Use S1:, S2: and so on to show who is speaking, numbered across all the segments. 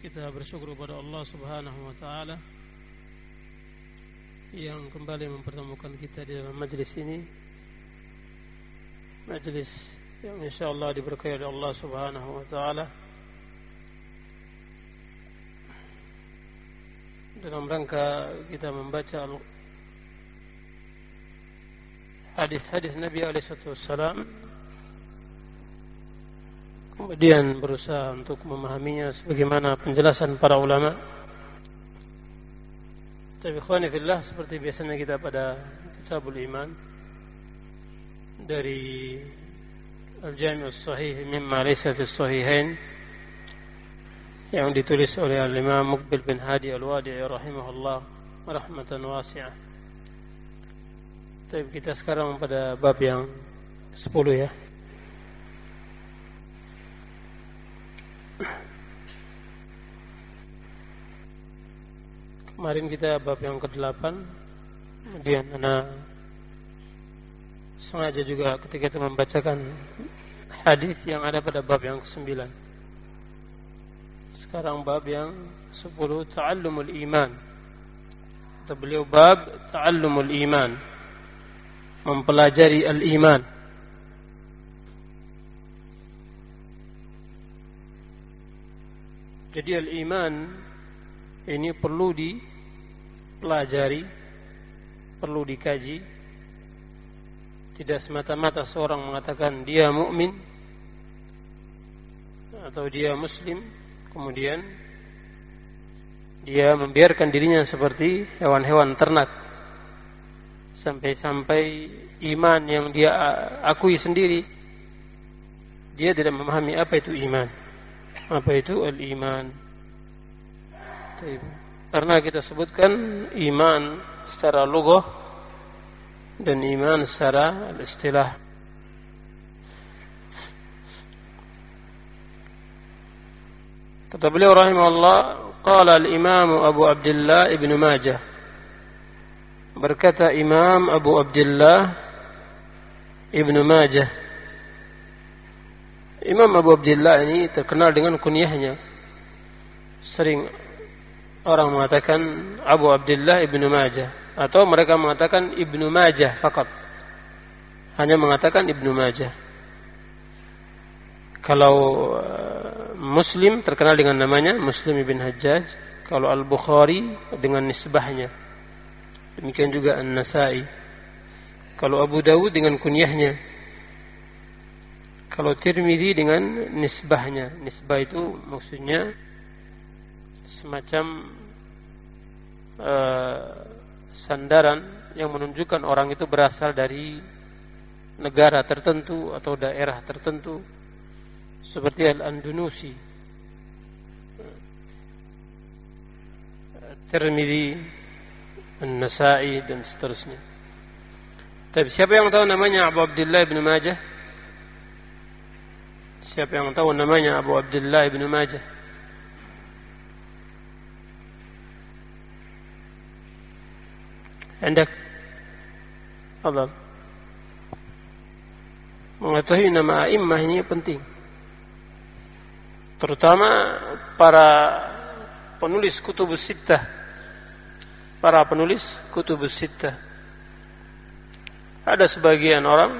S1: Kita bersyukur kepada Allah Subhanahu wa taala yang kembali mempertemukan kita di dalam majlis ini. Majlis yang insyaallah diberkahi oleh Allah Subhanahu wa taala dalam rangka kita membaca hadis-hadis Nabi alaihi wasallam, kemudian berusaha untuk memahaminya sebagaimana penjelasan para ulama. Tapi ikhwani fillah, seperti biasanya kita pada Kitabul Iman dari Al-Jami' As-Sahih mimma laysa fi as-sahihain yang ditulis oleh Al-Imam Muqbil bin Hadi Al-Wadi'i rahimahullah rahmatan wasi'ah. Tapi kita sekarang pada bab yang 10 ya. Kemarin kita bab yang ke-8. Kemudian ana sengaja juga ketika itu membacakan hadis yang ada pada bab yang ke-9. Sekarang bab yang 10, Ta'allumul Iman. Kata beliau bab Ta'allumul Iman, mempelajari al-iman. Jadi al-iman ini perlu dipelajari, perlu dikaji. Tidak semata-mata seorang mengatakan dia mukmin atau dia muslim, kemudian dia membiarkan dirinya seperti hewan-hewan ternak, sampai-sampai iman yang dia akui sendiri dia tidak memahami apa itu iman, apa itu al-iman. Karena kita sebutkan iman secara lughah dan iman secara istilah. Kata beliau rahimahullah, qala al-Imam Abu Abdullah Ibn Majah, berkata Imam Abu Abdullah Ibn Majah. Imam Abu Abdullah ini terkenal dengan kunyahnya. Sering orang mengatakan Abu Abdullah Ibn Majah, atau mereka mengatakan Ibnu Majah fakat, hanya mengatakan Ibnu Majah. Kalau Muslim terkenal dengan namanya Muslim ibn Hajjaj, kalau Al-Bukhari dengan nisbahnya, demikian juga An-Nasai. Kalau Abu Dawud dengan kunyahnya, kalau Tirmidzi dengan nisbahnya. Nisbah itu maksudnya semacam sandaran yang menunjukkan orang itu berasal dari negara tertentu atau daerah tertentu, seperti Al-Andalusi, Tirmidzi, An-Nasai dan seterusnya. Tapi siapa yang tahu namanya Abu Abdullah Ibn Majah? Siapa yang tahu namanya Abu Abdullah Ibn Majah? Hendak Allah mengetahui nama a'immah ini penting, terutama para penulis kutubus sittah. Para penulis kutubus sittah, ada sebagian orang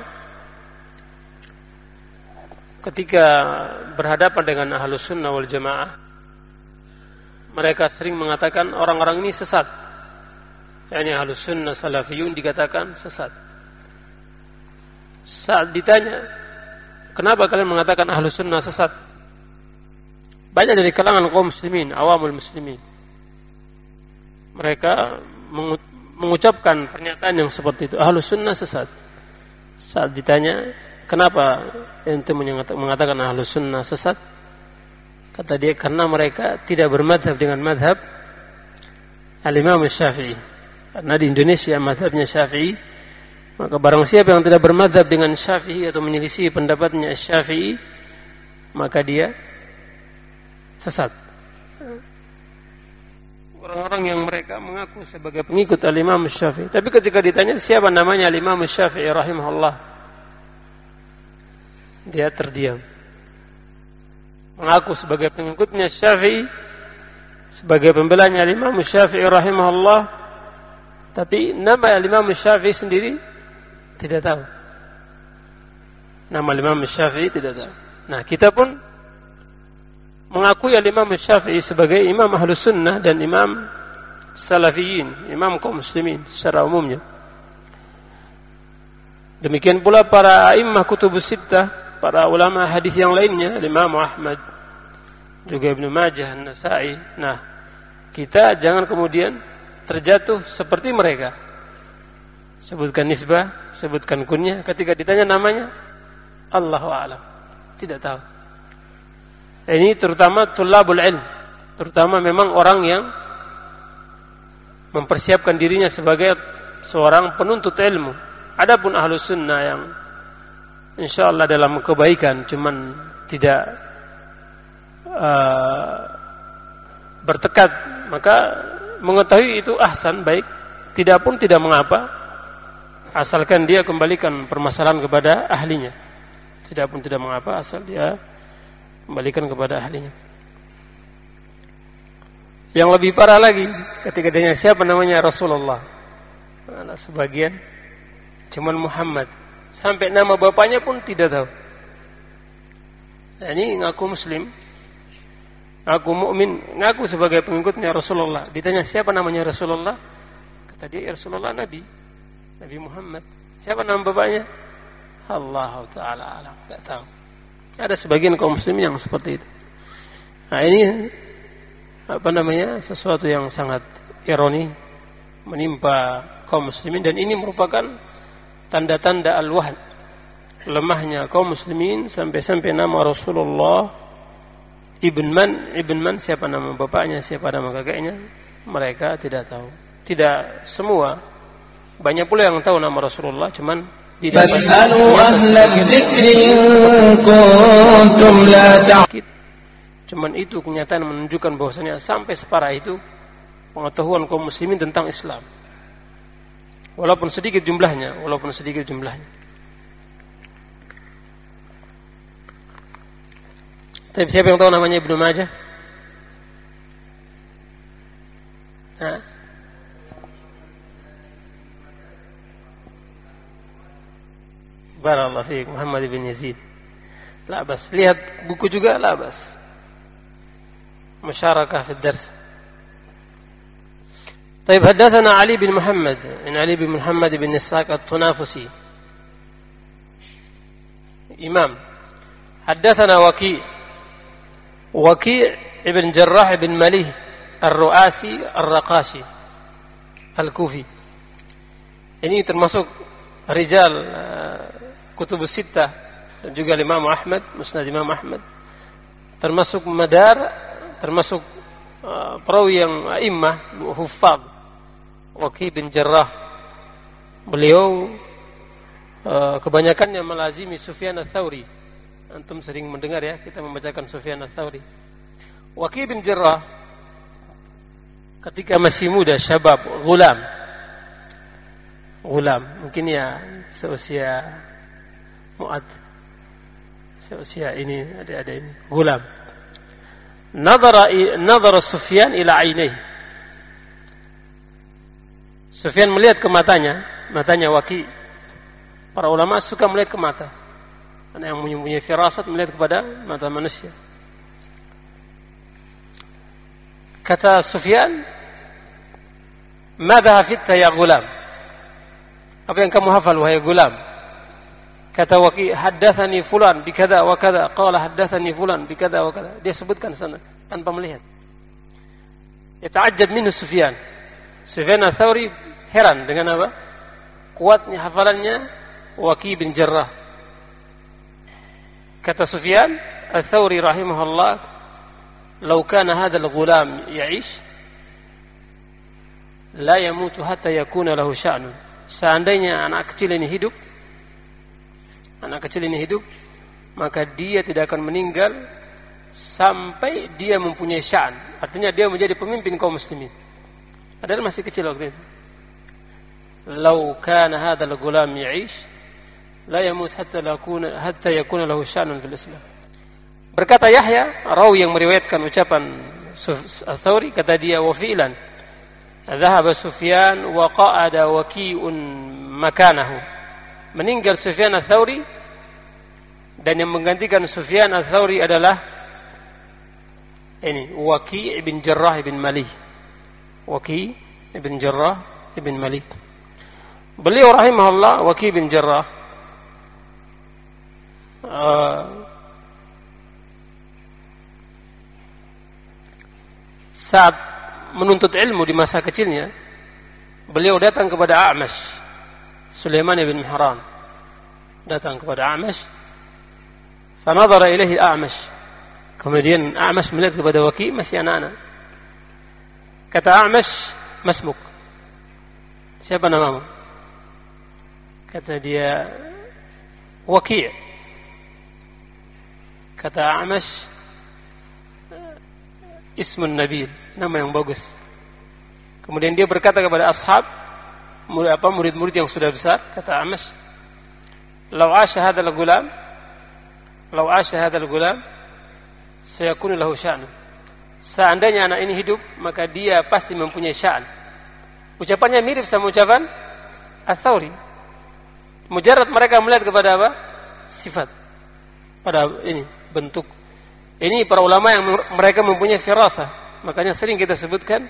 S1: ketika berhadapan dengan Ahlus Sunnah wal Jamaah, mereka sering mengatakan orang-orang ini sesat. Yani Ahlus Sunnah Salafiyun dikatakan sesat. Saat ditanya, kenapa kalian mengatakan Ahlus Sunnah sesat? Banyak dari kalangan kaum muslimin, awamul muslimin, mereka mengucapkan pernyataan yang seperti itu, Ahlus Sunnah sesat. Saat ditanya, kenapa ente mengatakan Ahlus Sunnah sesat? Kata dia, karena mereka tidak bermadhab dengan madhab Al-Imam Syafi'i. Karena di Indonesia madhabnya Syafi'i, maka barang siapa yang tidak bermadhab dengan Syafi'i atau menyelisih pendapatnya Syafi'i, maka dia sesat. Orang-orang yang mereka mengaku sebagai pengikut Al-Imam Syafi'i, tapi ketika ditanya siapa namanya Al-Imam Syafi'i rahimahullah, dia terdiam. Mengaku sebagai pengikutnya Syafi'i, sebagai pembelanya Imam Syafi'i rahimahullah, tapi nama Imam Syafi'i sendiri tidak tahu. Nama Imam Syafi'i tidak tahu. Nah, kita pun mengakui Imam Syafi'i sebagai imam Ahlus Sunnah dan imam Salafiyin, imam kaum muslimin secara umumnya. Demikian pula para a'immah kutubus sittah, para ulama hadis yang lainnya, Imam Ahmad, juga Ibnu Majah, An-Nasa'i. Nah, kita jangan kemudian terjatuh seperti mereka. Sebutkan nisbah, sebutkan kunyah, ketika ditanya namanya, Allahu a'lam, tidak tahu. Ini terutama tulabul ilm, terutama memang orang yang mempersiapkan dirinya sebagai seorang penuntut ilmu. Adapun Ahlus Sunnah yang insyaallah dalam kebaikan, cuman tidak bertekad, maka mengetahui itu ahsan, baik, tidak pun tidak mengapa, asalkan dia kembalikan permasalahan kepada ahlinya. Tidak pun tidak mengapa, asal dia kembalikan kepada ahlinya. Yang lebih parah lagi, ketika ditanya siapa namanya Rasulullah, nah, sebagian cuman Muhammad, sampai nama bapaknya pun tidak tahu. Nah, ini ngaku muslim, ngaku mukmin, ngaku sebagai pengikutnya Rasulullah. Ditanya siapa namanya Rasulullah, kata dia, ya Rasulullah Nabi Muhammad. Siapa nama bapaknya? Allah Ta'ala alam, tidak tahu. Ada sebagian kaum muslimin yang seperti itu. Nah, ini sesuatu yang sangat ironi menimpa kaum muslimin, dan ini merupakan tanda-tanda al-wahn, lemahnya kaum muslimin, sampai-sampai nama Rasulullah ibn man, siapa nama bapaknya, siapa nama kakeknya, mereka tidak tahu. Tidak semua, banyak pula yang tahu nama Rasulullah, cuman tidak cuman itu kenyataan menunjukkan bahwasanya sampai separah itu pengetahuan kaum muslimin tentang Islam. Walaupun sedikit jumlahnya. Tapi siapa yang tahu namanya Ibnu Majah? Barakallahu fiik, Muhammad bin Yazid. La bas, lihat buku juga, la bas. Musyarakah fi dars. طيب حدثنا علي بن محمد علي بن محمد بن إسحاق الطنافسي إمام. حدثنا وكيع ابن جراح بن مليه الرؤاسي الرقاشي الكوفي. Ini termasuk rijal kutubus sittah, juga Imam Ahmad, Musnad Imam Ahmad, termasuk madar, termasuk perawi yang a'immah huffaz. Waki bin Jarrah, beliau kebanyakannya melazimi Sufyan ats-Tsauri. Antum sering mendengar ya, kita membacakan Sufyan ats-Tsauri. Waki bin Jarrah ketika masih muda, syabab, gulam, mungkin ya seusia Mu'ad, seusia ini, ada ini, gulam. Nadhara Sufyan ila ainaihi. Sufyan melihat ke matanya Waki. Para ulama suka melihat ke mata. Karena yang mempunyai firasat melihat kepada mata manusia. Kata Sufyan, "Madza hafidta ya gulam?" Apa yang kamu hafal wahai gulam? Kata Waki, "Haddatsani fulan bikadza wa kadza, qala haddatsani fulan bikadza wa kadza." Dia sebutkan sana tanpa melihat. Yata'ajjab minhu Sufyan ats-Tsauri heran dengan apa? Kuatnya hafalannya Waki bin Jarrah. Kata Sufyan ats-Tsauri rahimahullah, "Law kana hadzal ghulam ya'ish la yamutu hatta yakuna lahu sya'nun." Seandainya anak kecil ini hidup, maka dia tidak akan meninggal sampai dia mempunyai sya'an. Artinya dia menjadi pemimpin kaum muslimin. Padahal masih kecil waktu itu. "Law kana hadzal ghulam ya'ish la yamut hatta yakuna lahu sya'nun fil Islam." Berkata Yahya, rawi yang meriwayatkan ucapan Ats-Tsauri, kata dia, wa fi'lan dhahaba Sufyan wa qa'ada Waqi'un makanahu. Meninggal Sufyan Ats-Tsauri dan yang menggantikan Sufyan Ats-Tsauri adalah ini Waqi' bin Jarrah bin Malih. Waqi' bin Jarrah bin Malih. Beliau rahimahullah, Waqi' bin Jarrah saat menuntut ilmu di masa kecilnya, beliau datang kepada A'mash, Sulaiman bin Mihran. Datang kepada A'mash, fanadhara ilaihi A'mash. Kemudian A'mash melihat kepada Waqi', masih anak-anak. Kata A'mash, masmuk? Siapa namamu? Kata dia, Waqi'. Kata A'mash, ismun nabil, nama yang bagus. Kemudian dia berkata kepada ashab, murid-murid yang sudah besar, kata A'mash, "Law 'asha hadzal gulam, sayakunu lahu sya'nu." Seandainya anak ini hidup, maka dia pasti mempunyai sya'an. Ucapannya mirip sama ucapan Ats-Tsauri. Mujarrad mereka melihat kepada apa? Sifat. Pada ini bentuk. Ini para ulama yang mereka mempunyai firasah. Makanya sering kita sebutkan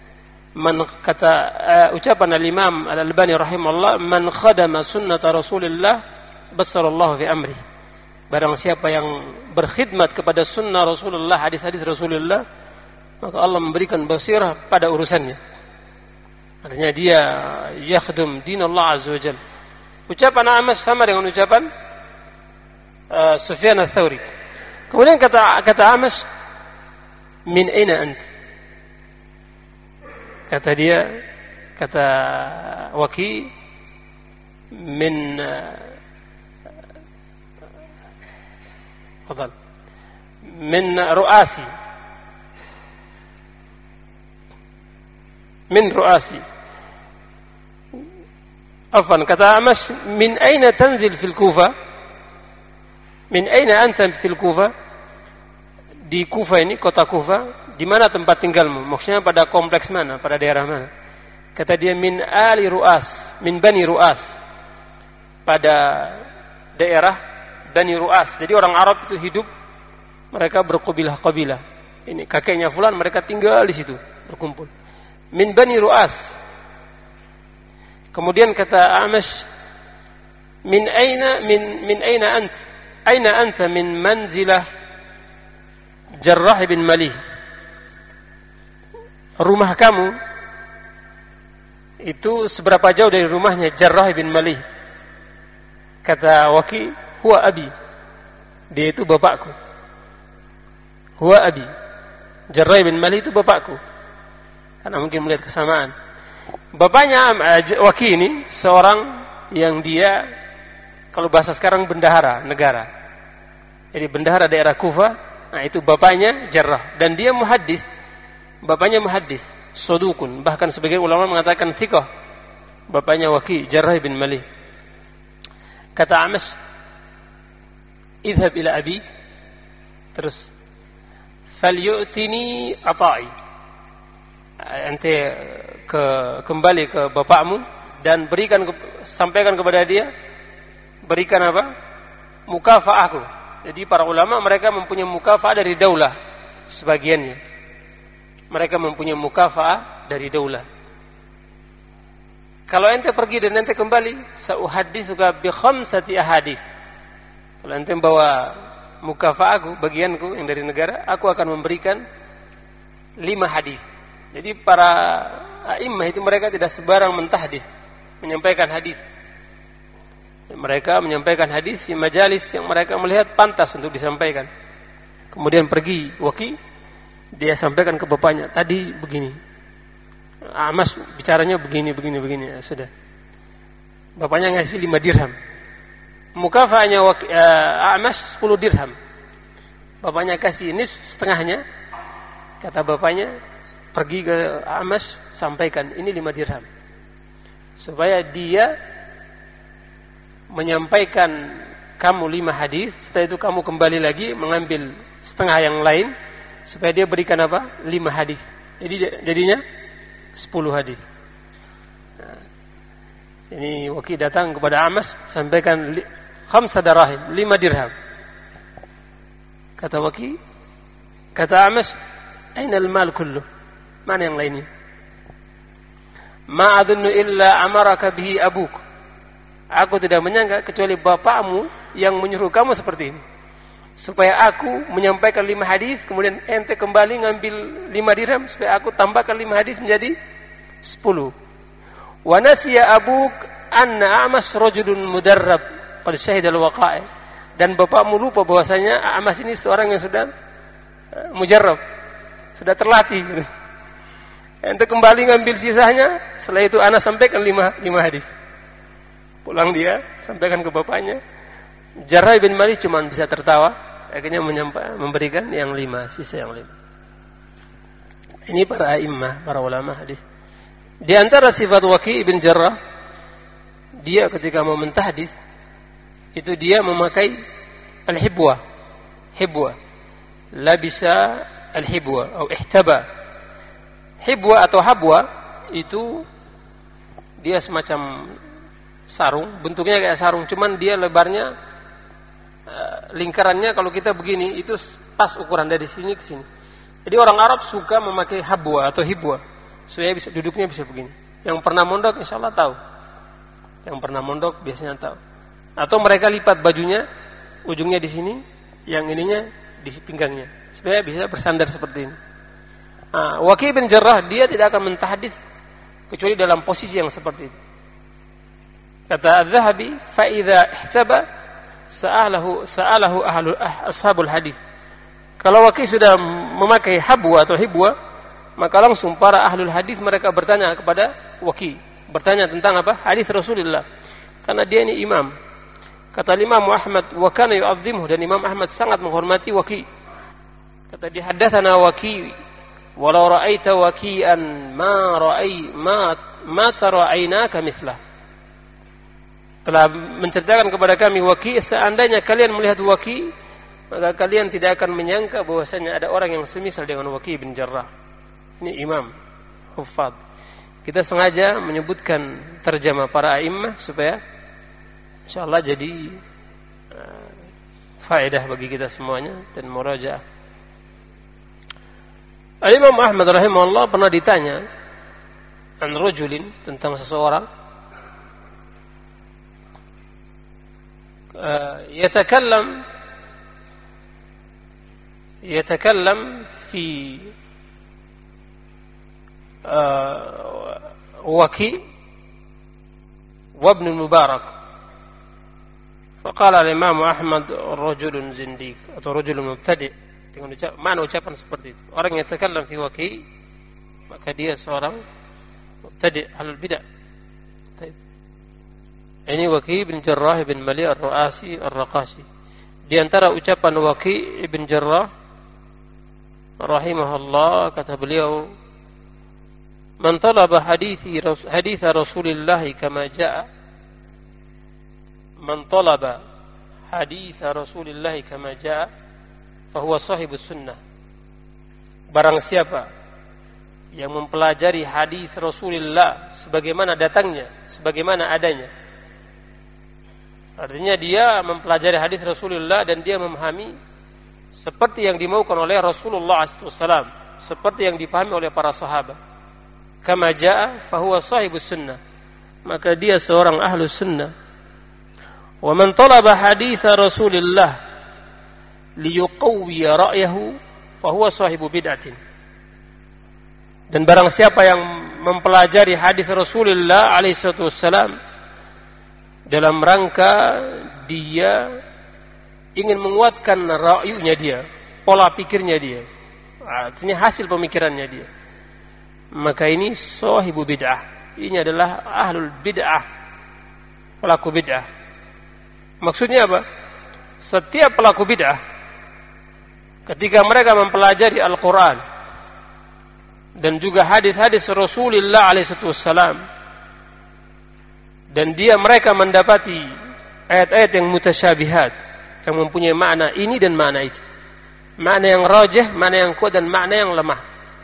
S1: ucapan al-Imam Al-Albani rahimahullah, "Man khadama sunnata Rasulillah bassarallahu fi amri." Barang siapa yang berkhidmat kepada sunnah Rasulullah, hadis-hadis Rasulullah, maka Allah memberikan basirah pada urusannya. Artinya dia yakhdum dinallah azza wajalla. Ucapan A'mash sama dengan ucapan Sufyan Ats-Tsauri. Kemudian kata A'mash, "Min aina ant?" Kata dia, kata Waqi', min ru'asi. Afwan, kata A'mash, "Min aina tanzil fil Kufa?" Min aina anta fil Kufa? Di Kufa ini, kota Kufa, di mana tempat tinggalmu? Maksudnya pada kompleks mana, pada daerah mana? Kata dia, min ali Ru'as, min Bani Ru'as. Pada daerah Bani Ru'as. Jadi orang Arab itu hidup, mereka berkabilah-kabilah. Ini kakeknya fulan, mereka tinggal di situ, berkumpul. Min Bani Ru'as. Kemudian kata A'mash, min aina ant? Aina anta min manzilah Jarrah bin Malih? Rumah kamu itu seberapa jauh dari rumahnya Jarrah bin Malih? Kata Waqi', huwa abi. Dia itu bapakku. Huwa abi. Jarrah bin Malih itu bapakku. Karena mungkin melihat kesamaan. Bapaknya Waqi' ini seorang yang dia, kalau bahasa sekarang, bendahara negara. Jadi bendahara daerah Kufa. Nah, itu bapaknya Jarrah. Dan dia muhaddis. Bapaknya muhaddis, sodukun. Bahkan sebagian ulama mengatakan thiqah. Bapaknya Waqi', Jarrah bin Malih. Kata A'mash, idhab ila abi. Terus, falyu'tini ata'i. Ente kembali ke bapakmu dan sampaikan kepada dia, berikan apa? Mukafa'ahku. Jadi para ulama mereka mempunyai mukafa'ah dari daulah sebagiannya. Mereka mempunyai mukafa'ah dari daulah. Kalau ente pergi dan ente kembali, sa'uhadditsuka bi khamsati ahadits. Kalau ente bawa mukafa'ahku, bagianku yang dari negara, aku akan memberikan 5 hadis. Jadi para a'immah itu mereka tidak sembarang mentahdis, menyampaikan hadis. Mereka menyampaikan hadis di majalis yang mereka melihat pantas untuk disampaikan. Kemudian pergi Waqi', dia sampaikan ke bapaknya, tadi begini. A'mash bicaranya begini. Ya, sudah. Bapaknya ngasih 5 dirham. Mukafa'ahnya A'mash 10 dirham. Bapaknya kasih ini setengahnya. Kata bapaknya, pergi ke A'mash, sampaikan ini 5 dirham. Supaya dia menyampaikan kamu 5 hadis, setelah itu kamu kembali lagi mengambil setengah yang lain, supaya dia berikan apa? 5 hadis. Jadi jadinya 10 hadis. Nah, ini Waki datang kepada Amash, sampaikan 5 darahim, 5 dirham. Kata Waki, kata Amash, "Aina al-mal kullu?" Mana yang lainnya? "Ma adunnu illa amaraka bihi abuk." Aku tidak menyangka kecuali bapakmu yang menyuruh kamu seperti ini. Supaya aku menyampaikan 5 hadis, kemudian ente kembali ngambil 5 dirham, supaya aku tambahkan 5 hadis menjadi 10. Wa nasiya abuk anna Amash rajulun mudarrab qad syahida al-waqa'i. Dan bapakmu lupa bahwasanya Amash ini seorang yang sudah mujarrab, sudah terlatih. Ente kembali ngambil sisanya, setelah itu ana sampaikan 5 hadis. Pulang dia, sampaikan ke bapaknya. Jarrah bin Malik cuma bisa tertawa, akhirnya memberikan yang 5, sisa yang 5. Ini para a'immah, para ulama hadis. Di antara sifat Waki' bin Jarrah, dia ketika mau mentahdis, itu dia memakai al-hibwa. Hibwa. Labisa al-hibwa atau ihtaba. Hibwa atau habwa itu dia semacam sarung, bentuknya kayak sarung, cuman dia lebarnya, lingkarannya kalau kita begini itu pas ukuran dari sini ke sini. Jadi orang Arab suka memakai habwa atau hibwa supaya bisa duduknya bisa begini. Yang pernah mondok insyaallah tahu. Yang pernah mondok biasanya tahu. Atau mereka lipat bajunya, ujungnya di sini, yang ininya di pinggangnya, supaya bisa bersandar seperti ini. Waki' bin Jarrah dia tidak akan mentahdits kecuali dalam posisi yang seperti itu. Kata Az-Zahabi, fa idza ihtaba sa'alahu ashabul hadis. Kalau Waki' sudah memakai habwa atau hibwa, maka langsung para ahlul hadis mereka bertanya kepada Waki', bertanya tentang apa? Hadis Rasulullah. Karena dia ini imam. Kata Imam Ahmad, wa kana yu'azzimuhu, dan Imam Ahmad sangat menghormati Waki'. Kata dia, haddatsana Waki', walau ra'aita Waki'an ma tara 'ainaka mislah. Telah menceritakan kepada kami Waki', seandainya kalian melihat Waki', maka kalian tidak akan menyangka bahwasanya ada orang yang semisal dengan Waki' bin Jarrah. Ini imam, huffaz. Kita sengaja menyebutkan terjemah para a'immah supaya insyaallah jadi faedah bagi kita semuanya dan murajaah. Al-Imam Ahmad rahimahullah pernah ditanya an rajulin, tentang seseorang yatakallam fi Waki' wa Ibn Mubarak. Faqala al-Imam Ahmad rajulun zindiq atau rajulun mubtadi'. Dengan mana ucapan seperti itu? Orang yang yatakallam fi Waki', maka dia seorang mubtadi' ahlul bid'ah. Ini Waki' bin Jarrah bin Mali ar-Ru'asi ar-Raqashi. Di antara ucapan Waki' bin Jarrah rahimahullah, kata beliau, man talaba hadits Rasulillah kama jaa, man talaba hadits Rasulillah kama jaa fahuwa sahibus sunnah. Barang siapa yang mempelajari hadis Rasulullah sebagaimana datangnya, sebagaimana adanya, artinya dia mempelajari hadis Rasulullah dan dia memahami seperti yang dimaukan oleh Rasulullah SAW, seperti yang dipahami oleh para sahabat, kama jaa fahuwa sahibus sunnah, maka dia seorang ahlus sunnah. Wa man talaba hadis Rasulullah liyuqawwiya ra'yahu fahuwa sahibu bid'atin. Dan barang siapa yang mempelajari hadis Rasulullah alaihissalam dalam rangka dia ingin menguatkan ra'yunya dia, pola pikirnya dia, artinya hasil pemikirannya dia, maka ini sahibu bid'ah. Ini adalah ahlul bid'ah, pelaku bid'ah. Maksudnya apa? Setiap pelaku bid'ah ketika mereka mempelajari Al-Quran dan juga hadis-hadis Rasulullah alaihissalam, dan mereka mendapati ayat-ayat yang mutasyabihat, yang mempunyai makna ini dan makna itu, makna yang rajih, makna yang kuat dan makna yang lemah.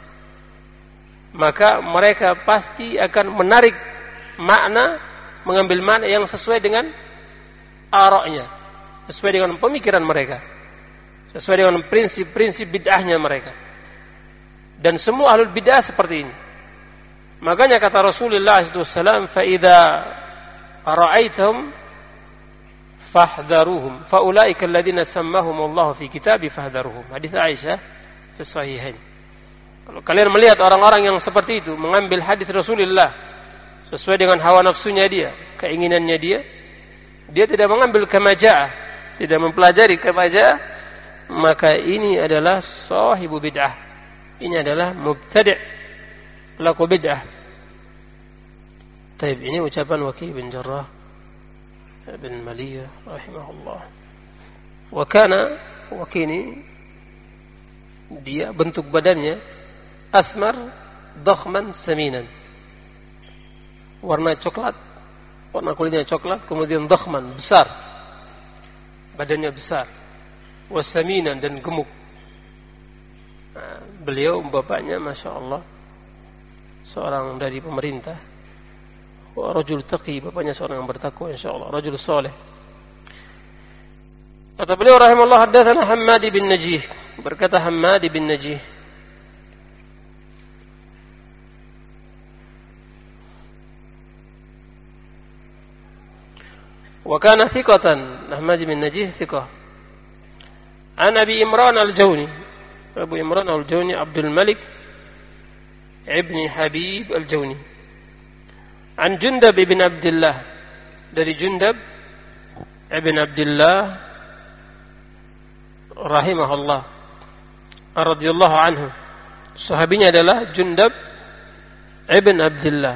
S1: Maka mereka pasti akan menarik makna, mengambil makna yang sesuai dengan ara'nya, sesuai dengan pemikiran mereka, sesuai dengan prinsip-prinsip bid'ahnya mereka. Dan semua ahlul bid'ah seperti ini. Makanya kata Rasulullah SAW, فَإِذَا رَأَيْتَهُمْ فَاحْذَرُوهُمْ فَأُولَئِكَ الَّذِينَ سَمَّهُمُ اللَّهُ فِي كِتَابِ فَاحْذَرُوهُمْ. Hadis Aisyah fi Sahihain. Kalau kalian melihat orang-orang yang seperti itu mengambil hadis Rasulullah sesuai dengan hawa nafsunya dia, keinginannya dia, dia tidak mengambil kemaja'ah, tidak mempelajari kemaja'ah, maka ini adalah sahibu bid'ah. Ini adalah mubtadi', pelaku bid'ah. Taib, ini ucapan Waki' bin Jarrah bin Maliyah rahimahullah. Wa kana, Waki' ini dia bentuk badannya asmar dakhman saminan, warna coklat, warna kulitnya coklat, kemudian dakhman, besar, badannya besar, wasaminan, dan gemuk. Nah, beliau bapaknya Masya Allah seorang dari pemerintah, rajul taqi, bapaknya seorang yang bertakwa insyaallah, rajul saleh. Kata beliau rahimahullah, haddatsana Hammad bin Najih, berkata Hammad bin Najih, wa kana thiqatan, Hammad bin Najih thiqah, an Abi Imran al-Jawni, Abu Imran al-Jawni Abdul Malik ibn Habib al-Jawni, an Jundab ibn Abdullah, dari Jundab ibn Abdullah rahimahullah radhiyallahu anhu, sahabinya adalah Jundab ibn Abdullah.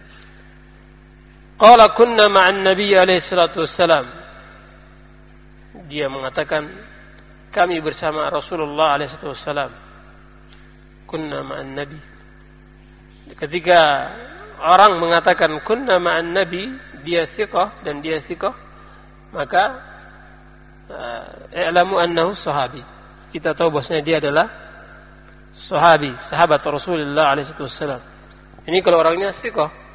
S1: Qala kunna ma'an Nabi alaihi salatu wassalam, dia mengatakan kami bersama Rasulullah alaihi salatu wassalam. Kunna ma'an Nabi, ketika orang mengatakan kunna ma'an Nabi, dia thiqah dan dia thiqah, maka i'lamu annahu sahabi, kita tahu bahwasanya dia adalah sahabi, sahabat Rasulullah alaihi wasallam. Ini kalau orangnya thiqah.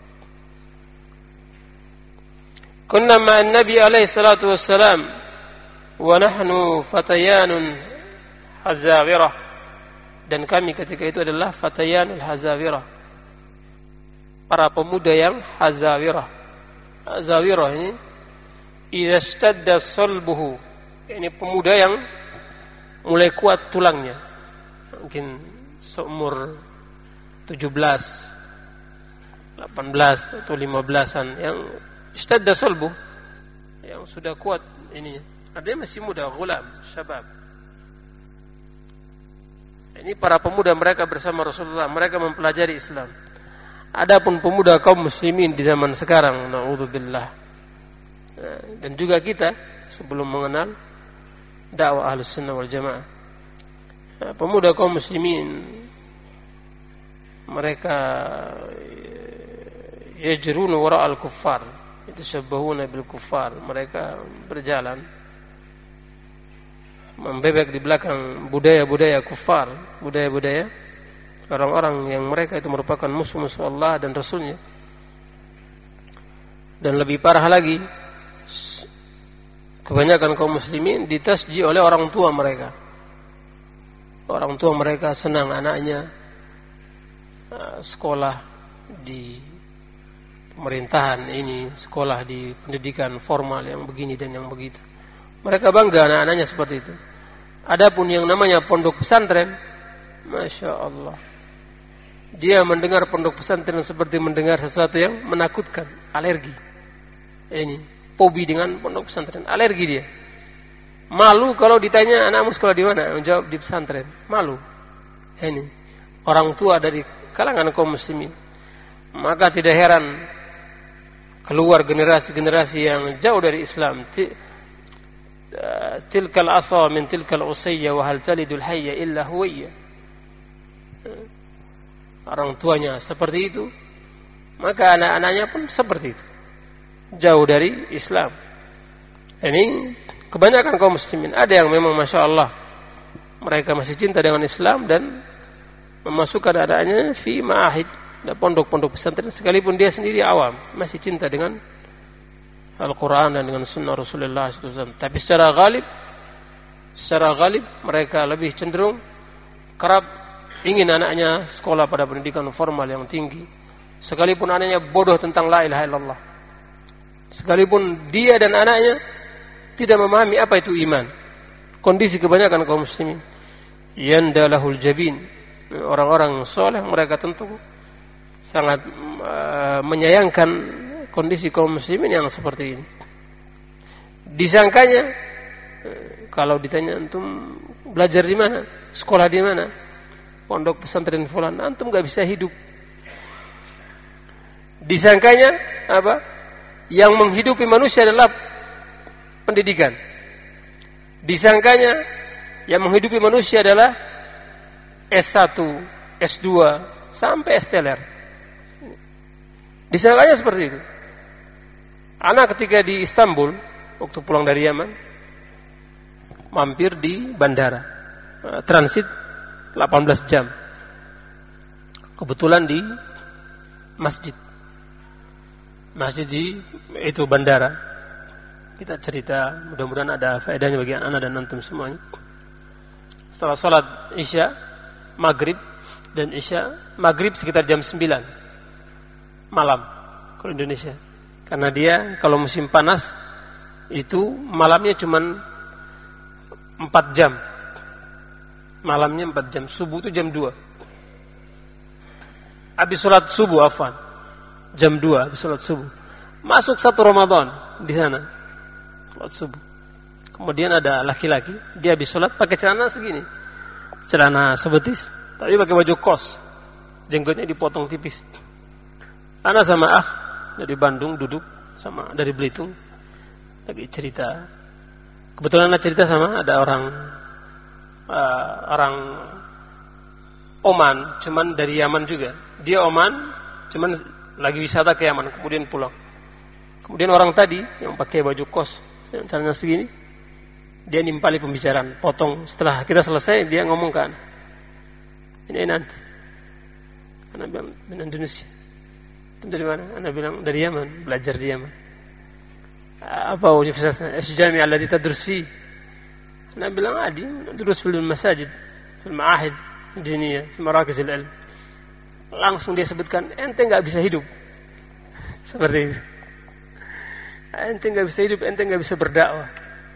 S1: Kunna ma'an Nabi alaihi salatu wassalam wa nahnu fatayanun hazawirah, dan kami ketika itu adalah fatayanul hazawirah, para pemuda yang hazawirah. Hazawirah ini idza ishtadda salbuhu, ini pemuda yang mulai kuat tulangnya, mungkin seumur 17, 18 atau 15-an, yang ishtadda salbuh, yang sudah kuat ini, artinya masih muda, gulam, syabab. Ini para pemuda, mereka bersama Rasulullah, mereka mempelajari Islam. Adapun pemuda kaum muslimin di zaman sekarang, na'udzubillah, dan juga kita sebelum mengenal dakwah Ahlus Sunnah wal Jamaah, pemuda kaum muslimin mereka yajruna wara'al kuffar, yatashabbahuna bil kuffar, mereka berjalan membebek di belakang budaya-budaya kufar, budaya-budaya orang-orang yang mereka itu merupakan musuh-musuh Allah dan Rasulnya. Dan lebih parah lagi, kebanyakan kaum muslimin ditasji oleh orang tua mereka. Orang tua mereka senang anaknya sekolah di pemerintahan ini, sekolah di pendidikan formal yang begini dan yang begitu. Mereka bangga anak-anaknya seperti itu. Adapun yang namanya pondok pesantren, Masya Allah, dia mendengar pondok pesantren seperti mendengar sesuatu yang menakutkan, alergi. Ini fobi dengan pondok pesantren, alergi dia. Malu kalau ditanya anakmu sekolah di mana, menjawab di pesantren, malu. Ini orang tua dari kalangan kaum muslimin. Maka tidak heran keluar generasi-generasi yang jauh dari Islam. Tilkal asa min tilkal usayya wa hal talidul hayya illa huwayya. Orang tuanya seperti itu, maka anak-anaknya pun seperti itu, jauh dari Islam. Ini kebanyakan kaum muslimin. Ada yang memang Masya Allah mereka masih cinta dengan Islam dan memasukkan anaknya fi ma'ahid, pondok-pondok pesantren, sekalipun dia sendiri awam, masih cinta dengan Al-Quran dan dengan sunnah Rasulullah SAW. Tapi secara ghalib mereka lebih cenderung kerap ingin anaknya sekolah pada pendidikan formal yang tinggi, sekalipun anaknya bodoh tentang la ilaha illallah, sekalipun dia dan anaknya tidak memahami apa itu iman. Kondisi kebanyakan kaum muslimin, yandalahul jabin, orang-orang soleh, mereka tentu sangat menyayangkan kondisi kaum muslimin yang seperti ini. Disangkanya kalau ditanya antum belajar di mana, sekolah di mana, pondok pesantren fulan, antum gak bisa hidup. Disangkanya apa? Yang menghidupi manusia adalah pendidikan. Disangkanya yang menghidupi manusia adalah S1, S2 sampai S-teler. Disangkanya seperti itu. Anak ketika di Istanbul waktu pulang dari Yaman, mampir di bandara, transit 18 jam. Kebetulan di masjid di itu bandara. Kita cerita, mudah-mudahan ada faedahnya bagi anak dan antum semuanya. Setelah sholat Isya, Maghrib dan Isya, Maghrib sekitar jam 9 malam kalau Indonesia. Karena dia kalau musim panas itu malamnya cuma 4 jam. Malamnya 4 jam, subuh itu jam 2. Habis sholat subuh, jam 2 habis sholat subuh. Masuk 1 Ramadan di sana. Sholat subuh. Kemudian ada laki-laki, dia habis sholat pakai celana segini, celana sebetis, tapi pakai baju kos, jenggotnya dipotong tipis. Ana sama dari Bandung duduk sama dari Belitung lagi cerita. Kebetulan ana cerita sama ada orang Oman, cuman dari Yaman juga. Dia Oman, cuman lagi wisata ke Yaman, kemudian pulang. Kemudian orang tadi yang pakai baju kos, yang caranya segini, dia nimpali pembicaraan, potong. Setelah kita selesai, dia ngomong kan, ini nanti. Anak bilang dari Indonesia. Itu dari mana? Anak bilang dari Yaman, belajar di Yaman. Apa universitasnya? Jami' alladhi tadrus fi. Anak bilang adi, terus fil masajid, fil ma'ahid diniyah, fil marakiz al-ilm. Langsung dia sebutkan, ente nggak bisa hidup seperti itu. Ente nggak bisa hidup, ente nggak bisa berdakwah.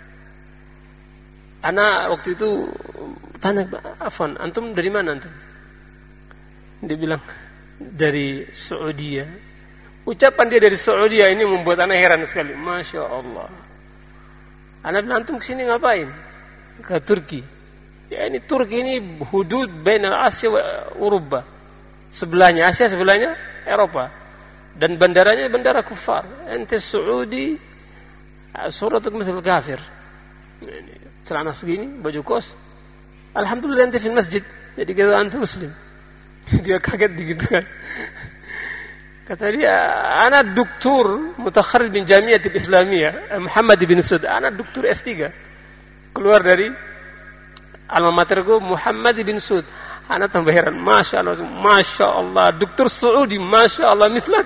S1: Anak waktu itu tanya, Afwan, antum dari mana antum? Dia bilang dari Saudi. Ucapan dia dari Saudi ini membuat anak heran sekali. Masya Allah. Anak bilang, antum kesini ngapain? Ke Turki. Ya ini Turki ini hudud baina Asia wa Eropa. Sebelahnya Asia, sebelahnya Eropa. Dan bandaranya bandara kufar. Ente Saudi, suratuk misal kafir. Celana segini, baju kos. Alhamdulillah ente di masjid. Jadi kita antum muslim. Dia kaget begitu kan. Kata dia, anak doktor mutakharrij min Jami'atul Islamiyah Muhammad bin Sud. Anak doktor S3. Keluar dari alma materku Muhammad bin Sud. Anak tambah heran. Masya Allah, Masya Allah. Doktor Saudi, Masya Allah, mislak.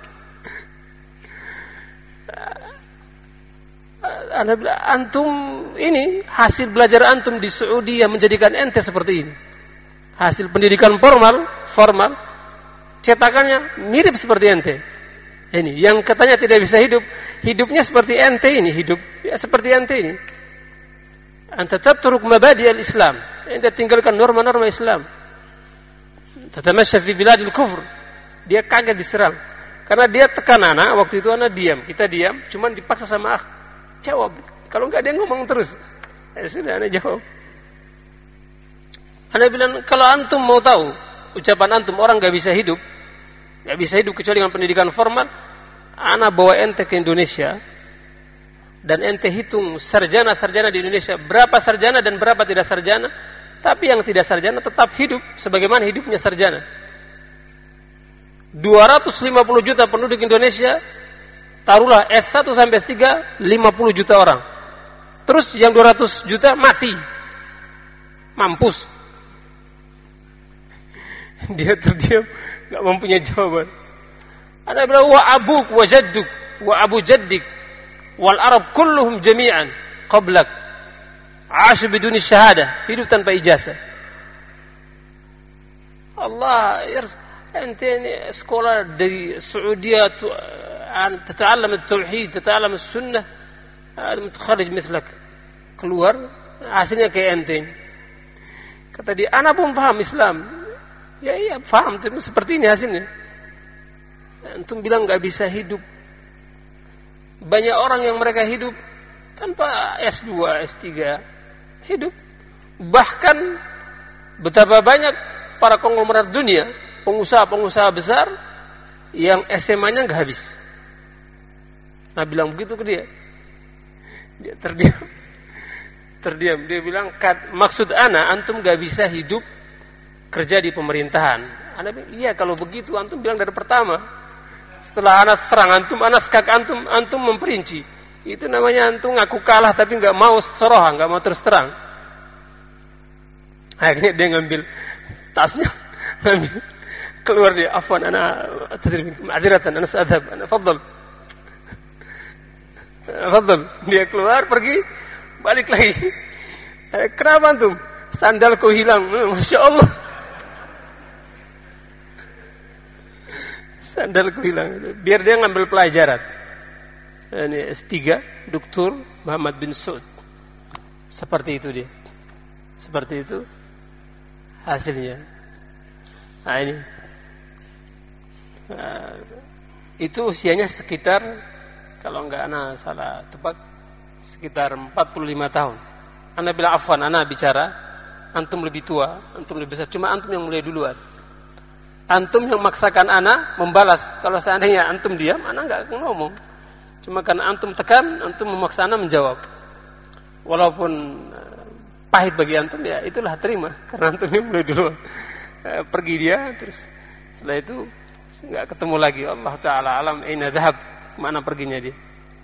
S1: Anak bilang, antum ini hasil belajar antum di Saudi yang menjadikan ente seperti ini. Hasil pendidikan formal, cetakannya mirip seperti ente. Ini yang katanya tidak bisa hidup, hidupnya seperti ente ini, hidup ya seperti ente ini. Anta tatruk mabadi al-Islam, ente tinggalkan norma-norma Islam. Tatamasya fi biladil kufr. Dia kaget diserang. Karena dia tekan anak, waktu itu anak diam, kita diam, cuman dipaksa sama jawab. Kalau enggak dia ngomong terus. Ya sudah, anak jawab. Anak bilang, kalau antum mau tahu ucapan antum orang enggak bisa hidup kecuali dengan pendidikan formal, anak bawa ente ke Indonesia dan ente hitung sarjana-sarjana di Indonesia, berapa sarjana dan berapa tidak sarjana, tapi yang tidak sarjana tetap hidup sebagaimana hidupnya sarjana. 250 juta penduduk Indonesia, taruhlah S1 sampai S3 50 juta orang. Terus yang 200 juta mati. Mampus. Dia terdiam, enggak mempunyai jawaban. Ana bilang wa abuk wa jadduk wa abu jaddik wal arab kulluhum jami'an qablak. Ashu biduni syahadah, hidup tanpa ijazah. Allah, ente ini sekolah dari Saudi تتعلم التوحيد تتعلم السنة متخرج مثلك keluar hasilnya kayak ente. Kata dia, ana pun paham Islam. Ya iya paham, tapi seperti ini hasilnya. Antum bilang nggak bisa hidup. Banyak orang yang mereka hidup tanpa S2, S3 hidup. Bahkan betapa banyak para konglomerat dunia, pengusaha-pengusaha besar yang SMA-nya nggak habis. Nah bilang begitu ke dia. Dia terdiam. Dia bilang, maksud ana antum nggak bisa hidup kerja di pemerintahan. Ana bilang, iya kalau begitu antum bilang dari pertama. Setelah ana serang antum, ana sekak antum memperinci. Itu namanya antum ngaku kalah tapi nggak mau sorohan, nggak mau terus terang. Akhirnya dia ngambil tasnya, keluar dia, afwan ana ma'dziratan ana sa'adhab ana faddal. Dia keluar pergi, balik lagi. Kenapa antum? Sandalku hilang. Masya Allah. Sandalku hilang. Biar dia ngambil pelajaran. Ini S3 Dr. Muhammad bin Saud. Seperti itu dia. Seperti itu hasilnya. Nah ini. Itu usianya sekitar, kalau enggak ana salah tebak, sekitar 45 tahun. Ana bilang afwan, ana bicara, antum lebih tua, antum lebih besar, cuma antum yang mulai duluan. Antum yang maksakan ana membalas. Kalau seandainya antum diam, ana enggak akan ngomong. Cuma karena antum tekan, antum memaksa ana menjawab. Walaupun pahit bagi antum, ya itulah terima, karena antum yang mulai duluan. Pergi dia, terus setelah itu enggak ketemu lagi. Allah Ta'ala alam aina dhahab, mana perginya dia.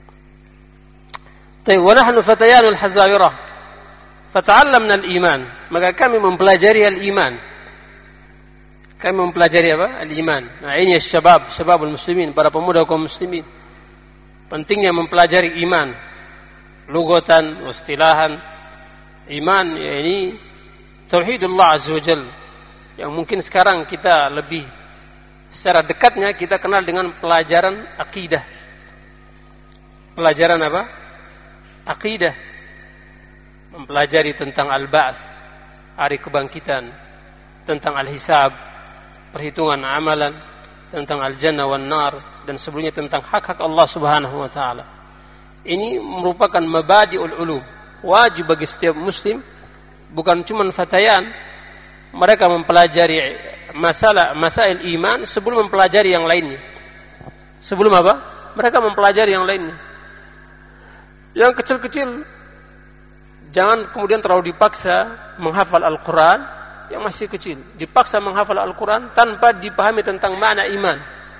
S1: Wa nahnu fatayanul hazawirah fata'allamna al-iman. Maka kami mempelajari al-iman. Kami mempelajari apa? Al-iman. Nah ini syababul muslimin, para pemuda kaum muslimin. Pentingnya mempelajari iman. Lugatan, istilahan. Iman yakni tauhidullah azza wajalla. Yang mungkin sekarang kita lebih secara dekatnya kita kenal dengan pelajaran akidah. Pelajaran apa? Akidah. Mempelajari tentang al-ba'ts, hari kebangkitan, tentang al-hisab, perhitungan amalan, tentang al-jannah wan nar, dan sebelumnya tentang hak-hak Allah Subhanahu wa taala. Ini merupakan mabadi'ul ulum, wajib bagi setiap muslim, bukan cuma fatayan mereka mempelajari masail iman sebelum mempelajari yang lainnya. Sebelum apa? Mereka mempelajari yang lainnya. Yang kecil-kecil jangan kemudian terlalu dipaksa menghafal Al-Quran. Yang masih kecil dipaksa menghafal Al-Quran tanpa dipahami tentang makna iman,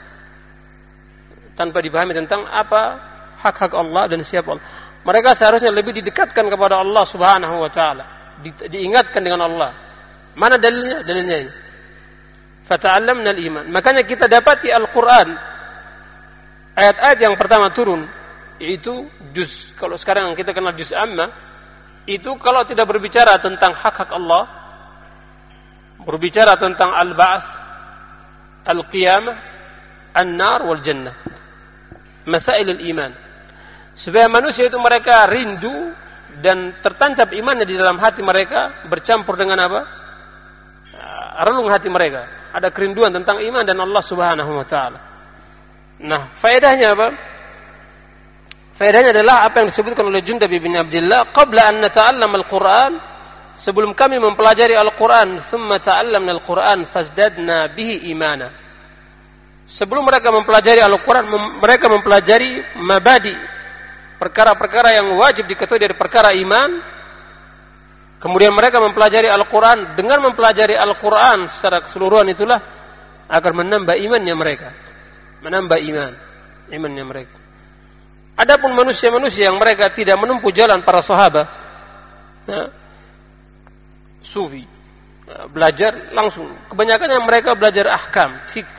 S1: tanpa dipahami tentang apa hak-hak Allah dan siapa Allah. Mereka seharusnya lebih didekatkan kepada Allah Subhanahu wa taala, diingatkan dengan Allah. Mana dalilnya? Dalilnya ini. Fata'allamna al-iman. Makanya kita dapati Al-Quran, ayat-ayat yang pertama turun yaitu juz. Kalau sekarang kita kenal juz amma, itu kalau tidak berbicara tentang hak-hak Allah, berbicara tentang al-ba'ts, al-qiyamah, an-nar wal jannah, masail al-iman. Supaya manusia itu mereka rindu dan tertancap imannya di dalam hati mereka, bercampur dengan apa? Relung hati mereka. Ada kerinduan tentang iman dan Allah Subhanahu wa taala. Nah, faedahnya apa? Faedahnya adalah apa yang disebutkan oleh Jundab bin Abdullah, qabla an nata'allam al-Qur'an, sebelum kami mempelajari Al-Quran, thumma ta'allamna al-Quran fazdadna bihi imana. Sebelum mereka mempelajari Al-Quran, mereka mempelajari mabadi, perkara-perkara yang wajib diketahui dari perkara iman. Kemudian mereka mempelajari Al-Quran. Dengan mempelajari Al-Quran secara keseluruhan itulah agar menambah imannya mereka, menambah imannya mereka. Adapun manusia-manusia yang mereka tidak menempuh jalan para sahabat, sufi. Belajar langsung. Kebanyakan mereka belajar ahkam, fikih.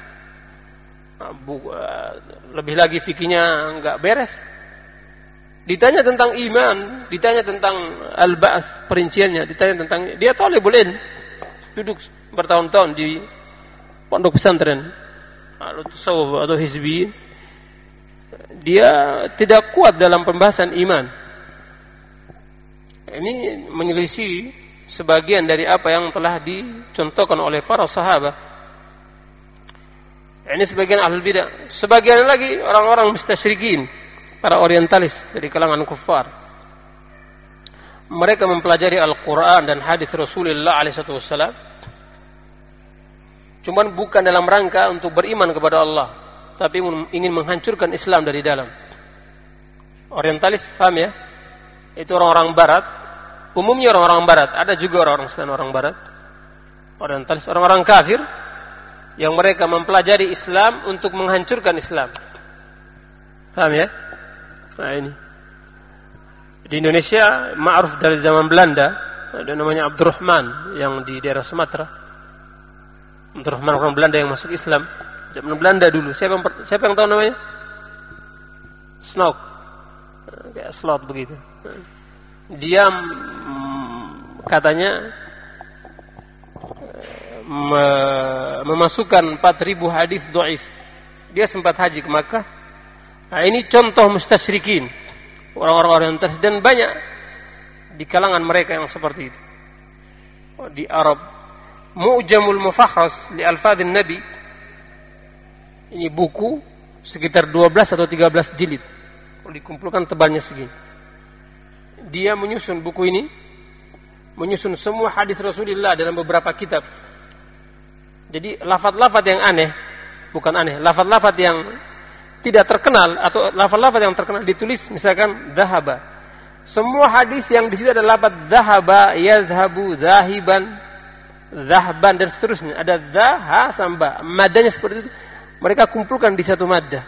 S1: Lebih lagi fikihnya enggak beres. Ditanya tentang iman, ditanya tentang al-ba'ats, perinciannya, ditanya tentang dia talibul ilm. Duduk bertahun-tahun di pondok pesantren atau hizbi. Dia tidak kuat dalam pembahasan iman. Ini menyelisih sebagian dari apa yang telah dicontohkan oleh para sahabat. Ini sebagian ahlul bidah. Sebagian lagi orang-orang mustasyrikin, para orientalis dari kalangan kuffar. Mereka mempelajari Al-Quran dan hadis Rasulullah SAW, cuman bukan dalam rangka untuk beriman kepada Allah, tapi ingin menghancurkan Islam dari dalam. Orientalis, paham ya? Itu orang-orang barat. Umumnya orang-orang barat. Ada juga orang-orang selain orang barat. Orientalis, orang-orang kafir yang mereka mempelajari Islam untuk menghancurkan Islam. Paham ya? Nah ini. Di Indonesia, ma'ruf dari zaman Belanda, ada namanya Abdurrahman yang di daerah Sumatera. Abdurrahman orang Belanda yang masuk Islam. Zaman Belanda dulu. Siapa yang tahu namanya? Snook. Kayak slot begitu. Dia katanya memasukkan 4.000 hadis dhaif. Dia sempat haji ke Makkah. Nah, ini contoh mustasyrikin, orang-orang orientalis, dan banyak di kalangan mereka yang seperti itu. Di Arab, Mu'jamul Mufahras li Alfadhin Nabi. Ini buku sekitar 12 atau 13 jilid. Dikumpulkan tebalnya segini. Dia menyusun buku ini, menyusun semua hadis Rasulullah dalam beberapa kitab. Jadi lafaz-lafaz yang aneh, bukan aneh, lafaz-lafaz yang tidak terkenal atau lafaz-lafaz yang terkenal ditulis misalkan dhahaba. Semua hadis yang di situ ada lafaz dhahaba, yazhabu, zahiban, zahban dan seterusnya. Ada dhaha samba. Madanya seperti itu. Mereka kumpulkan di satu maddah.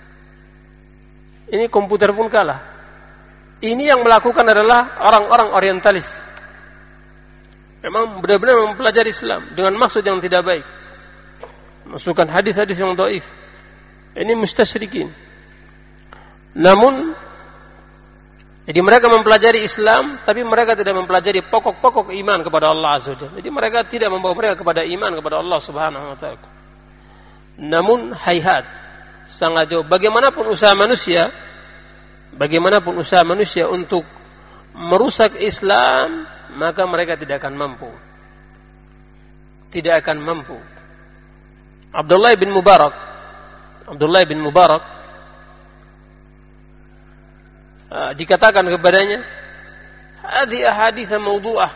S1: Ini komputer pun kalah. Ini yang melakukan adalah orang-orang orientalis. Memang benar-benar mempelajari Islam dengan maksud yang tidak baik. Masukkan hadis-hadis yang dhaif. Ini mustasyrikin. Namun, jadi mereka mempelajari Islam, tapi mereka tidak mempelajari pokok-pokok iman kepada Allah Azza wa Jalla. Jadi mereka tidak membawa mereka kepada iman kepada Allah Subhanahu wa Ta'ala. Namun, hayhat, sangat jauh. Bagaimanapun usaha manusia untuk merusak Islam, maka mereka tidak akan mampu. Tidak akan mampu. Abdullah bin Mubarak dikatakan kepadanya, hadhi ahadits mawdu'ah.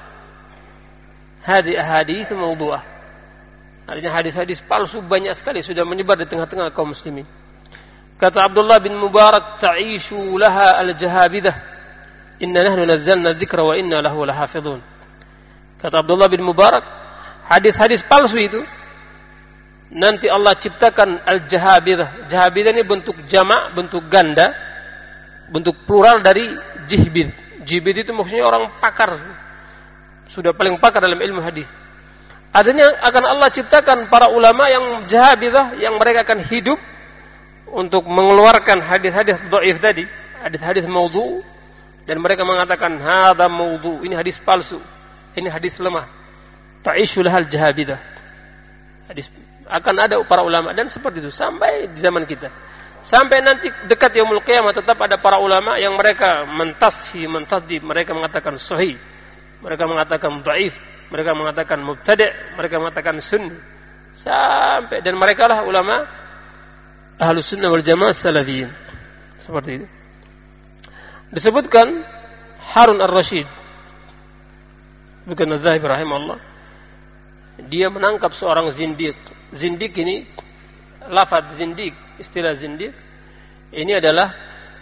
S1: Artinya hadis-hadis palsu banyak sekali sudah menyebar di tengah-tengah kaum muslimin. Kata Abdullah bin Mubarak, ta'ishu laha al-jahabidah, inna nahnu nazzalna dzikra wa inna lahu lahafidhun. Kata Abdullah bin Mubarak, hadis-hadis palsu itu nanti Allah ciptakan al-jahabidah. Jahabidah ini bentuk jamak, bentuk ganda, bentuk plural dari jihbid. Jihbid itu maksudnya orang pakar, sudah paling pakar dalam ilmu hadis. Adanya akan Allah ciptakan para ulama yang jahabidah, yang mereka akan hidup untuk mengeluarkan hadis-hadis dhaif tadi, hadis-hadis maudhu, dan mereka mengatakan hadza maudhu, ini hadis palsu, ini hadis lemah. Ta'ishu lahal jahabidah. Hadis akan ada para ulama, dan seperti itu sampai di zaman kita. Sampai nanti dekat yaumul qiyamah tetap ada para ulama yang mereka mentadhib, mereka mengatakan sahih, mereka mengatakan dhaif, mereka mengatakan mubtadi', mereka mengatakan sunni. Sampai, dan mereka lah ulama Ahlus Sunnah wal Jamaah Salafiyin. Seperti itu. Disebutkan Harun ar-Rasyid, bukan Az-Zahib rahimahullah, dia menangkap seorang zindiq. Zindiq ini, lafaz zindiq, istilah zindiq, ini adalah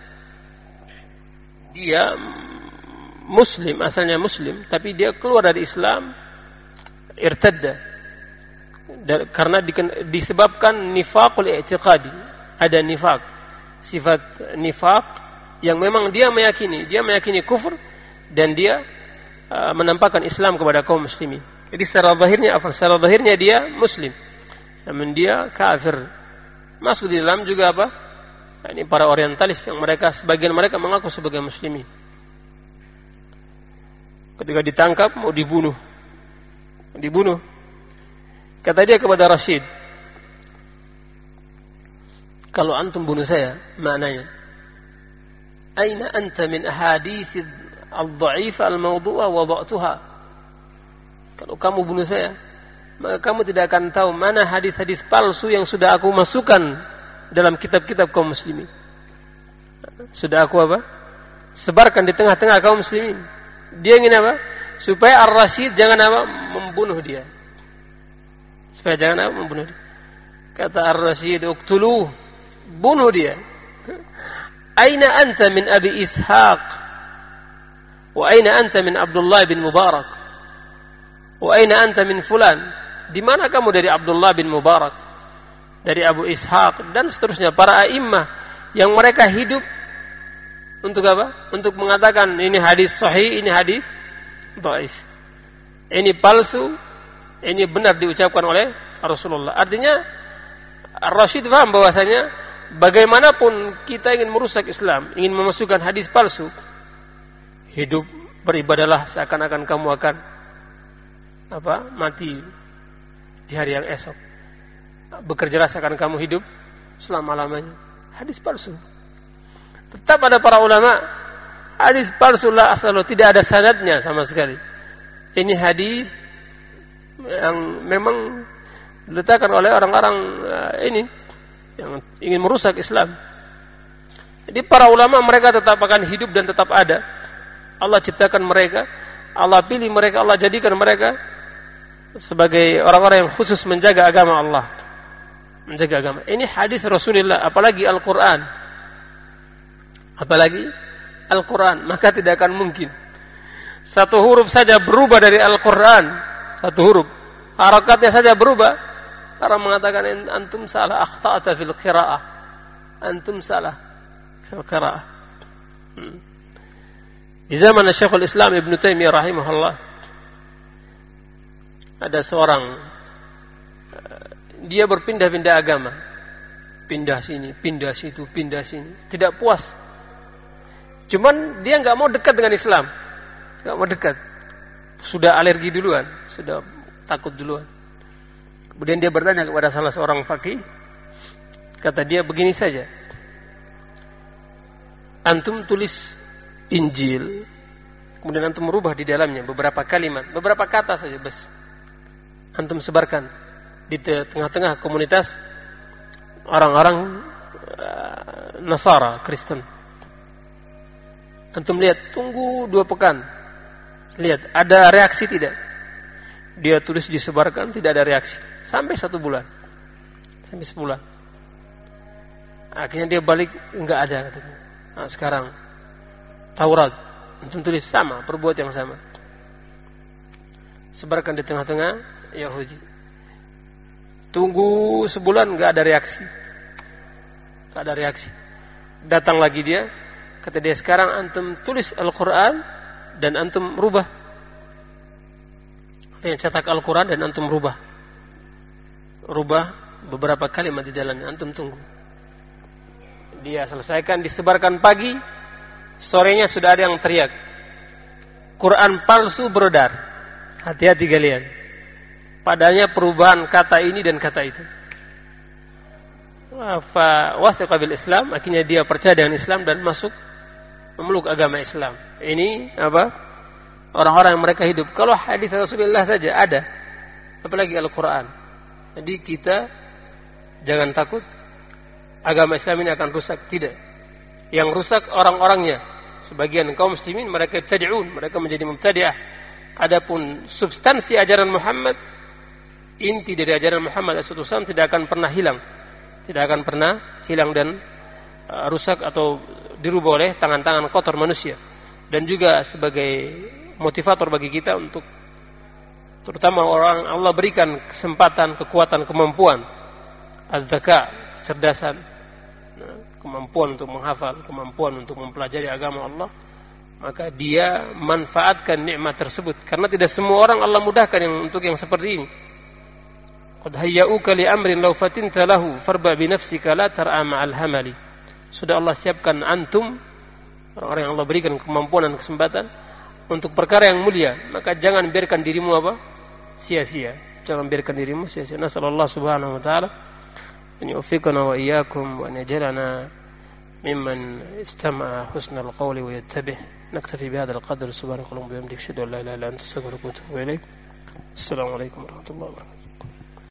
S1: dia muslim, asalnya muslim, tapi dia keluar dari Islam, irtadda, karena disebabkan nifaqul i'tiqadi. Ada nifaq, sifat nifaq yang memang dia meyakini kufur, dan dia menampakkan Islam kepada kaum muslimin. Jadi secara zahirnya apa? Secara zahirnya dia muslim, namun dia kafir. Masuk di dalam juga apa? Ini para orientalis yang mereka sebagian mereka mengaku sebagai muslimin. Ketika ditangkap mau dibunuh. Kata dia kepada Rashid, kalau antum bunuh saya, maknanya aina anta min ahadits al-dha'ifa al-mawdu'a wada'tuha. Kalau kamu bunuh saya, maka kamu tidak akan tahu mana hadis-hadis palsu yang sudah aku masukkan dalam kitab-kitab kaum muslimin. Sudah aku apa? Sebarkan di tengah-tengah kaum muslimin. Dia ingin apa? Supaya Ar-Rasyid jangan apa? Membunuh dia. Supaya jangan apa? Membunuh dia. Kata Ar-Rasyid, uqtuluh, bunuh dia. Aina anta min Abi Ishaq? Wa aina anta min Abdullah bin Mubarak? Wa aina anta min fulan? Di mana kamu dari Abdullah bin Mubarak, dari Abu Ishaq dan seterusnya, para a'immah yang mereka hidup untuk apa? Untuk mengatakan ini hadis sahih, ini hadis dhaif. Ini palsu, ini benar diucapkan oleh Rasulullah. Artinya Ar-Rasyid paham bahwasanya bagaimanapun kita ingin merusak Islam, ingin memasukkan hadis palsu, hidup beribadahlah seakan-akan kamu akan mati di hari yang esok. Bekerjalah seakan kamu hidup selama-lamanya. Hadis palsu. Tetap ada para ulama, hadis palsu la asal, tidak ada sanadnya sama sekali. Ini hadis yang memang diletakkan oleh orang-orang ini yang ingin merusak Islam. Jadi para ulama mereka tetap akan hidup dan tetap ada. Allah ciptakan mereka, Allah pilih mereka, Allah jadikan mereka sebagai orang-orang yang khusus menjaga agama Allah. Menjaga agama. Ini hadis Rasulullah, apalagi Al-Quran. Apalagi Al-Quran. Maka tidak akan mungkin satu huruf saja berubah dari Al-Quran. Satu huruf. Harakatnya saja berubah. Orang mengatakan antum salah, akhta'ata fil qira'ah. Antum salah fil qira'ah. Di zaman Syekhul Islam Ibn Taimiyah rahimahullah, ada seorang, dia berpindah-pindah agama, pindah sini, pindah situ, pindah sini, tidak puas. Cuman dia nggak mau dekat dengan Islam, nggak mau dekat, sudah alergi duluan, sudah takut duluan. Kemudian dia bertanya kepada salah seorang faqih, kata dia begini saja, antum tulis Injil, kemudian antum merubah di dalamnya beberapa kalimat, beberapa kata saja, bes. Antum sebarkan di tengah-tengah komunitas orang-orang Nasara, Kristen. Antum lihat, tunggu 2 pekan. Lihat, ada reaksi tidak? Dia tulis disebarkan, tidak ada reaksi. Sampai 1 bulan. Sampai sebulan. Akhirnya dia balik, enggak ada. Katanya. Nah, sekarang, Taurat. Antum tulis sama, perbuat yang sama. Sebarkan di tengah-tengah Yahudi. Tunggu sebulan nggak ada reaksi. Nggak ada reaksi. Datang lagi dia, kata dia, sekarang antum tulis Al-Quran dan antum rubah. Dia cetak Al-Quran dan antum rubah. Rubah beberapa kalimat di dalamnya, antum tunggu. Dia selesaikan, disebarkan pagi, sorenya sudah ada yang teriak, Quran palsu beredar. Hati-hati kalian. Padanya perubahan kata ini dan kata itu. Fa wasiqa bil Islam, akhirnya dia percaya dengan Islam dan masuk memeluk agama Islam. Ini apa? Orang-orang yang mereka hidup. Kalau hadis Rasulullah saja ada, apalagi Al-Quran. Jadi kita jangan takut agama Islam ini akan rusak. Tidak. Yang rusak orang-orangnya. Sebagian kaum muslimin mereka ibtadi'un, mereka menjadi mubtadi'ah. Adapun substansi ajaran Muhammad, inti dari ajaran Muhammad SAW tidak akan pernah hilang. Tidak akan pernah hilang dan rusak atau dirubah oleh tangan-tangan kotor manusia. Dan juga sebagai motivator bagi kita untuk, terutama orang Allah berikan kesempatan, kekuatan, kemampuan, az-zaka, kecerdasan, kemampuan untuk menghafal, kemampuan untuk mempelajari agama Allah, maka dia manfaatkan nikmat tersebut, karena tidak semua orang Allah mudahkan untuk yang seperti ini. Qad hayyauka li amrin law fatinta lahu farba bi nafsika la tar'a ma'al hamali. Sudah Allah siapkan antum, orang-orang yang Allah berikan kemampuan dan kesempatan untuk perkara yang mulia, maka jangan biarkan dirimu sia-sia. Jangan biarkan dirimu sia-sia. Nasallallahu subhanahu wa ta'ala an yuwaffiqana wa iyyakum wa an yaj'alana mimman istama'a husnal qawli wa yattabi'. نكتفي بهذا القدر. سبحانك اللهم وبحمدك أشهد أن لا إله إلا أنت أستغفرك وأتوب إليك. السلام عليكم ورحمة الله وبركاته.